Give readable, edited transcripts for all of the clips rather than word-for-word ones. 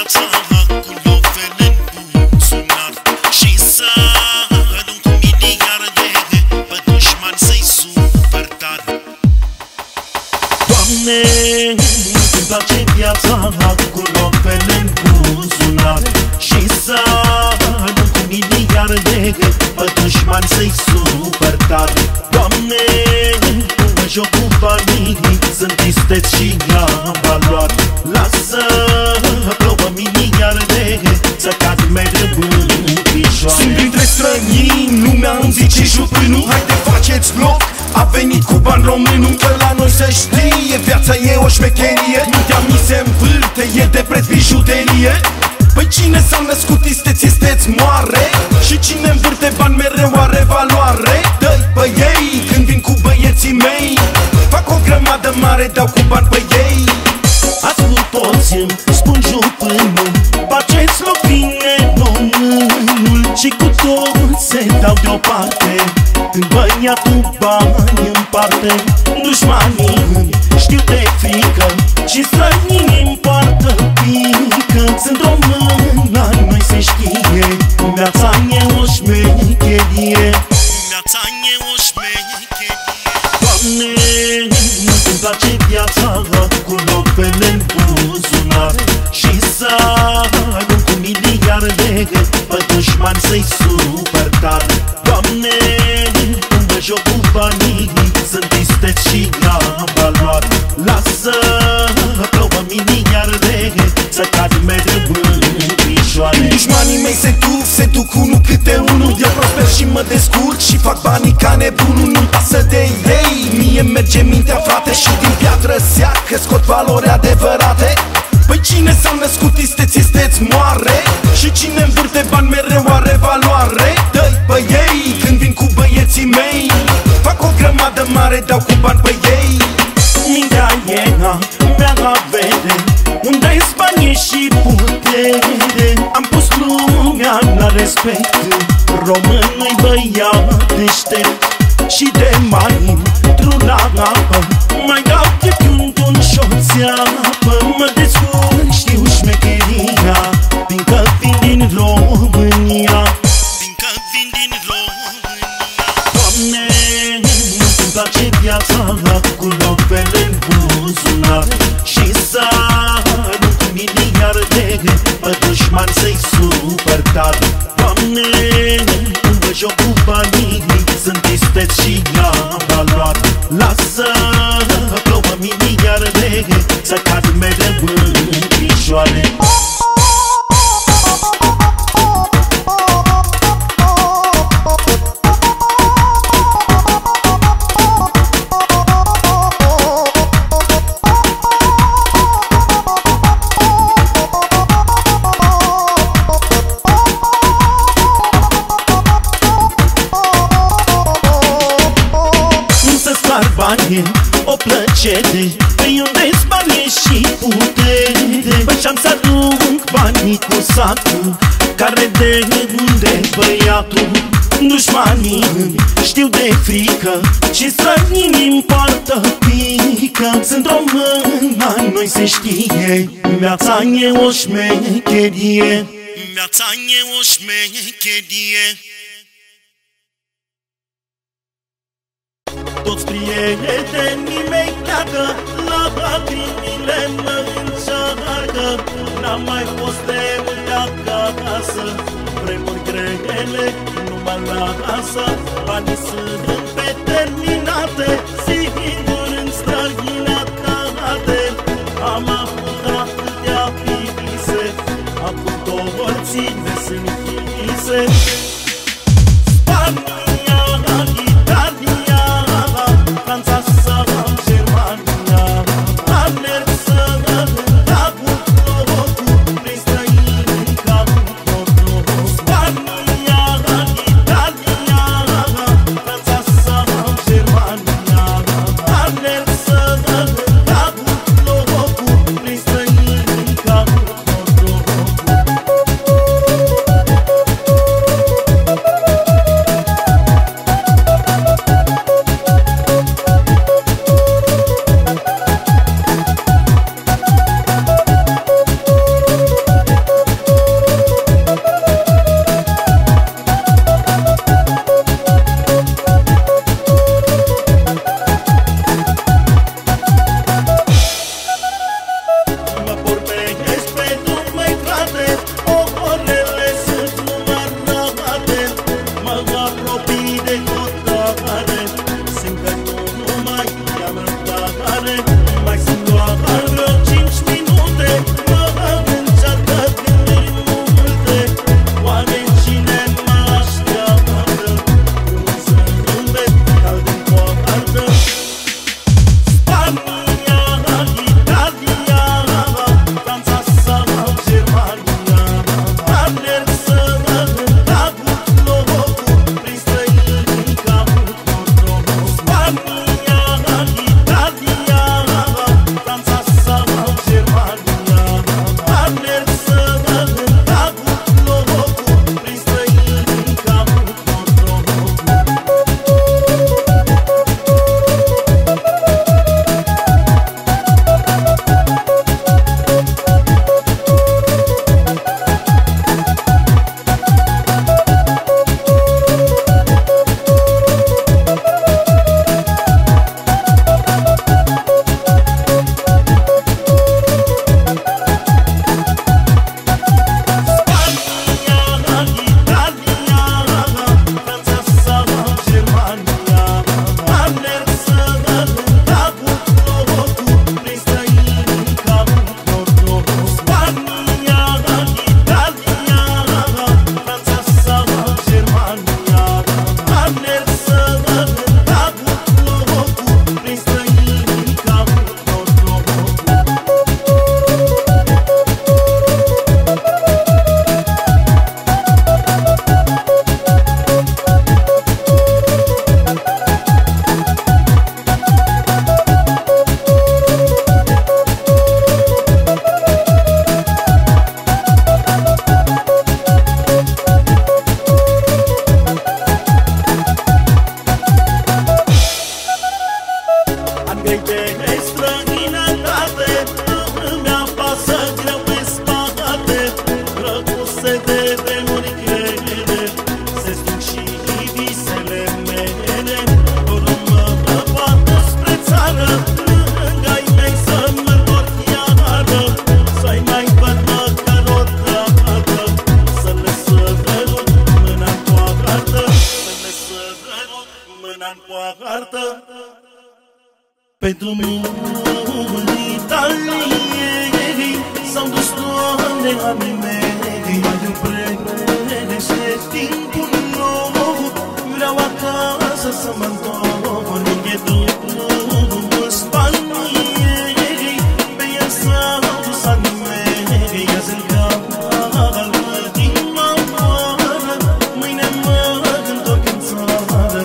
viața cu lovele în buzunar și să arunc cu miliarde pe dușmani să-i super tare. Doamne, îmi place viața cu lovele în buzunar și să arunc cu miliarde pe dușmani să-i super tare. Doamne, mă joc cu banii, sunt isteți și am valoare. Lasă plouă miliarde să cad mereu în picioare. Sunt printre străini, lumea îmi zice jupânul. Haide faceți loc, a venit cu bani românul. Că la noi să știe, viața e o șmecherie. Mintea mi se învârte, e de preț bijuterie. Păi cine s-a născut isteț, isteț moare. Și cine învârte bani mereu are valoare. Dă-i pe ei, când vin cu băieții mei, fac o grămadă mare, dau cu bani pe ei. Ascult toți, îmi spun jupânul, faceți loc bine românul. Și cu toți se dau deoparte când băiatul bani împarte. Dușmanii știu de frică și străinii împartă pică. Sunt român, la noi se știe, viața e o șmecherie. Viața e o șmecherie. Doamne, îmi place viața cu lovele în buzunar și să arunc cu miliarde pe dușmani să-i super tare. Doamne, mă joc cu banii, sunt isteți și am valoare. Lasă plouă miliarde să cad mereu în picioare. Dușmanii mei se duc unul câte unul. Eu prosper și mă descurc și fac banii ca nebunul. Nu-mi pasă de ei, mie merge mintea, frate. Și din piatră seacă scot valori adevărate. Păi cine s-a născut isteț, isteț moare. Și cine învârte bani mereu are valoare. Dă-i pe ei, când vin cu băieții mei, fac o grămadă mare, dau cu bani pe ei. Mintea e mea avere, unde-i bani și putere. Am pus lumea la respect, românul-i băiat deștept. Și de mai intru la apă, mai dau cheftiun un șoț apă. Mă descurc, știu șmecheria, fiindcă vin din România. Fiindcă vin din România. Doamne, îmi place viața cu lovele în buzunar și să arunc cu miliarde pe dușmani să-i super tare. Doamne, mă joc cu banii, sunt isteți și am valoare. Lasă plouă miliarde să cad mereu în picioare. O plăcere, pe unde-s bani și putere. Păi și-am să arunc banii cu satul, care de unde băiatul. Dușmanii știu de frică și străinii împartă pică. Sunt român, la noi se știe, viața e o șmecherie. Viața e o șmecherie. Toți prietenii mei pleacă, lacrimile mă încearcă. N-am mai fost de multe acasă, vremuri grele nu mă lasă. Banii sunt determinate, singur în străinătate. Am avut atâtea vise, acum două ține sunt închise. Franța sau Germania, am mers să dau locul prin străini ca un codru. Spania, Italia, Franța sau Germania, am mers să dau locul prin străini ca un codru. Pentru drumul Italiei s-au dus toate anii mei. Mai împrenește timpul nou, vreau acasă să mă întorc. E drumul Spaniei, pe el s-au dus anii mei. Azi-l calmă din afară, mâine mă întorc în țară.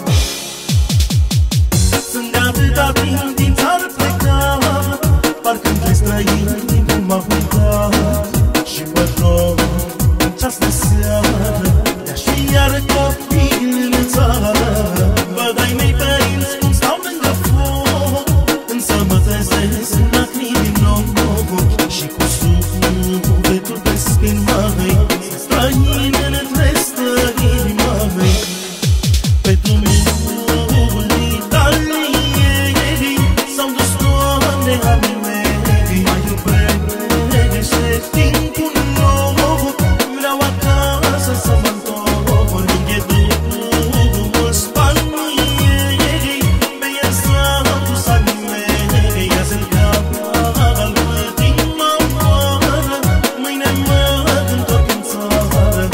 Sunt de atâta timp din țară plecat, parcă între străini timpul m-a uitat. Și mă rog în această seară, de-aș fi iar copil în țară. Văd ai mei părinți cum stau lângă foc, însă mă trezesc în lacrimi din nou. Și cu sufletul pe spin, măi, sunt străin între străini, măi. Pe drumul Italiei s-au dus toate anii mei. Mai împrenește timpul nou, vreau acasă să mă întorc. E drumul Spaniei, pe el s-au dus anii mei. Azi-l calmă din afară, mâine mă întorc în țară.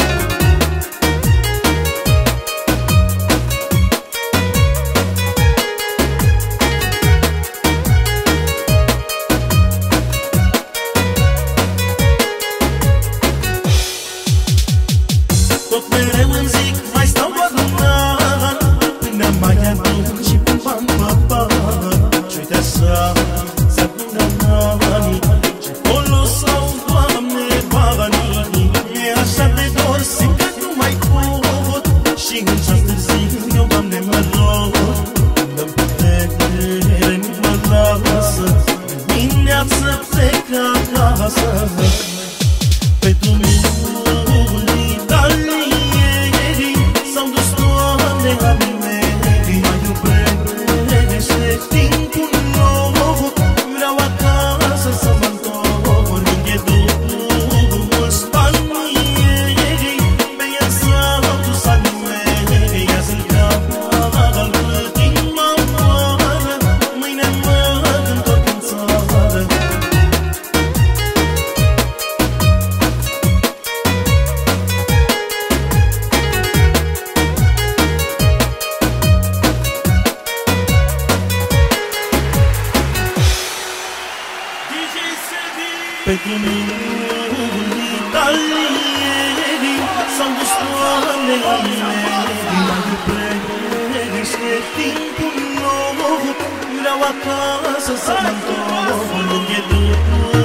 Tot mereu îmi zic, mai stau doar un an, până mai adun și pun bani pe bani. Și uite așa, s-adună anii, ce folos au, Doamne, banii. E așa de dor, simt că nu mai pot, și în ceas târziu eu, Doamne, mă rog. Dă-mi putere, nu mă lasă, dimineață plec acasă. Pe drumul Italiei s-au dus toate anii mei. Mai împrenește timpul nou, vreau acasă să mă întorc. E drumul Spaniei, pe el s-au dus anii mei. Azi-l calmă din afară, mâine mă întorc în țară. Pe drumul Italiei s-au dus toate anii mei. Mai împrenește timpul nou, vreau acasă să mă întorc. E drumul